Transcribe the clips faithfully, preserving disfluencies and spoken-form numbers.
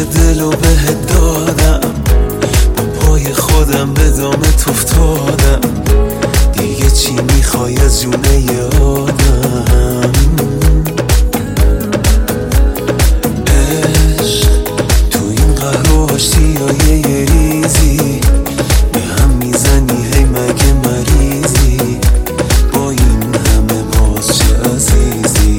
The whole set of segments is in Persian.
دلو بهت دادم، با پای خودم به دامت افتادم، دیگه چی میخوای از جونه آدم؟ عشق تو این قهر و آشتیای یه ریزی به هم میزنی، هی مگه مریضی؟ با این همه باز چه عزیزی؟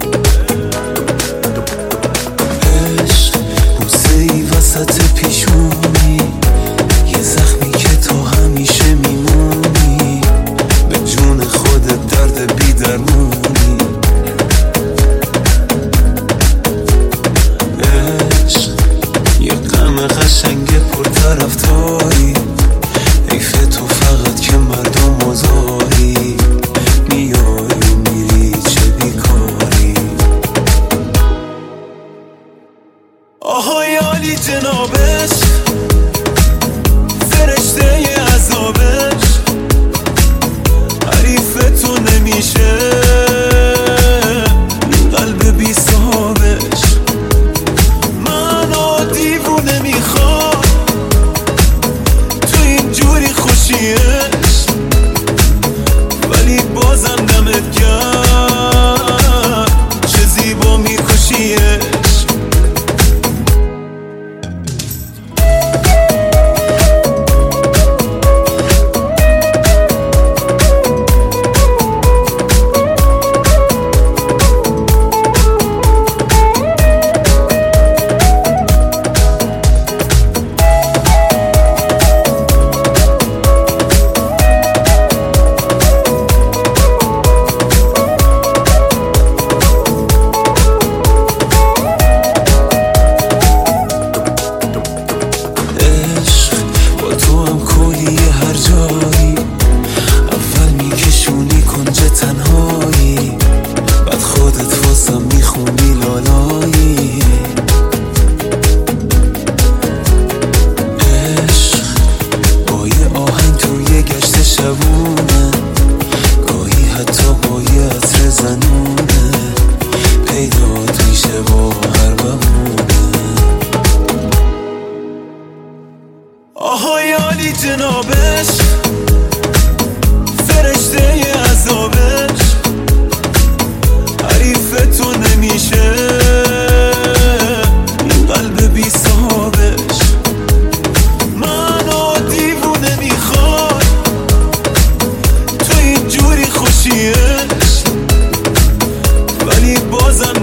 عشق بوسه ای وسط پیشونی، یه زخمی که تو همیشه میمونی، به جون خودت درد بی درمونی. عشق یه غم قشنگ پرطرفداری، حیف تو فقط که مردم آزاری، میای و میری چه بیکاری. آهای عالی جنابش، فرشته ی عذابش، حریف تو نمیشه این قلب بی صاحبش. منو دیوونه میخواد تو این جوری خوشیش، ولی بازم دمت گرم چه زیبا میکشیش. تنهایی بعد خودت واسم میخونی لالایی. عشق با یه آهنگ توی گشت شبونه، گاهی حتی با یه عطر زنونه، پیدات میشه با هر بهونه. آهای عالی جنابش، فرشته ی عذابش، حریف تو نمیشه این قلب بی صاحبش. منو دیوونه میخواد تو این جوری خوشیش، ولی بازم